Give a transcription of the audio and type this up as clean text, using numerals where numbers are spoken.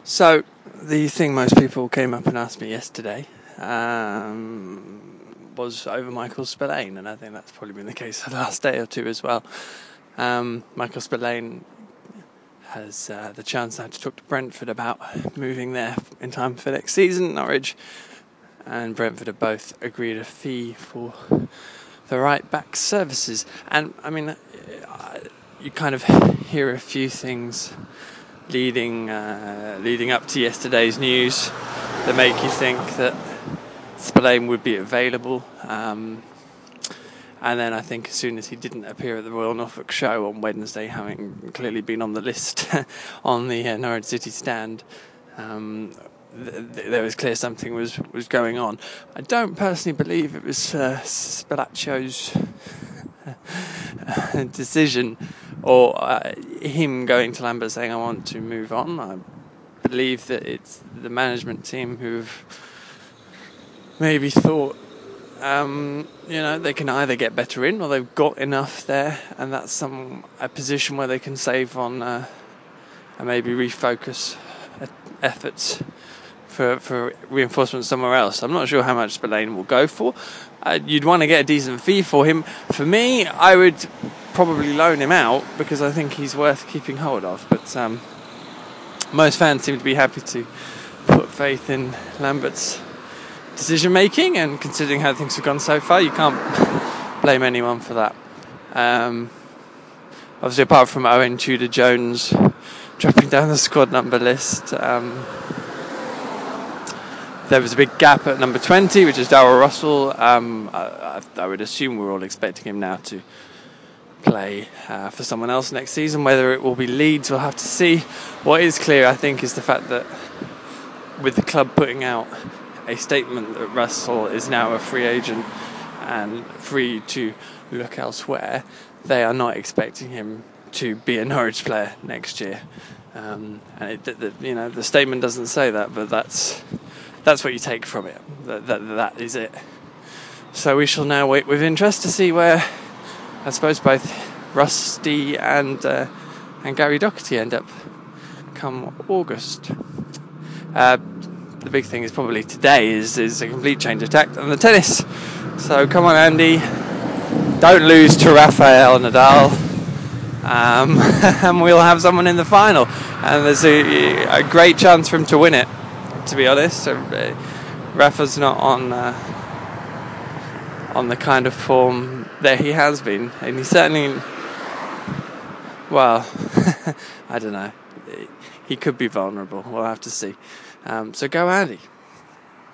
So, the thing most people came up and asked me yesterday was over Michael Spillane, and I think that's probably been the case for the last day or two as well. Michael Spillane has the chance now to talk to Brentford about moving there in time for next season. Norwich and Brentford have both agreed a fee for the right back services, and I mean, you kind of hear a few things leading up to yesterday's news that make you think that Spillane would be available, and then I think as soon as he didn't appear at the Royal Norfolk Show on Wednesday, having clearly been on the list on the Norwich City stand, there was clear something was going on. I don't personally believe it was Spillaccio's decision or him going to Lambert saying I want to move on. I believe that it's the management team who've maybe thought they can either get better in or they've got enough there, and that's a position where they can save on and maybe refocus efforts for reinforcement somewhere else. I'm not sure how much Spillane will go for. You'd want to get a decent fee for him. For me, I would probably loan him out because I think he's worth keeping hold of. But most fans seem to be happy to put faith in Lambert's decision making, and considering how things have gone so far, you can't blame anyone for that. Obviously, apart from Owen Tudor-Jones dropping down the squad number list, there was a big gap at number 20, which is Darryl Russell. I would assume we're all expecting him now to play for someone else next season. Whether it will be Leeds, we'll have to see. What is clear, I think, is the fact that with the club putting out a statement that Russell is now a free agent and free to look elsewhere, they are not expecting him to be a Norwich player next year. The statement doesn't say that, but that's what you take from it. That is it. So we shall now wait with interest to see where, I suppose, both Rusty and Gary Doherty end up come August. The big thing is probably today is a complete change of tact on the tennis. So come on, Andy, don't lose to Rafael Nadal, and we'll have someone in the final. And there's a great chance for him to win it, to be honest. Rafa's not on the kind of form that he has been, and he certainly, well, I don't know, he could be vulnerable. We'll have to see. So go Andy.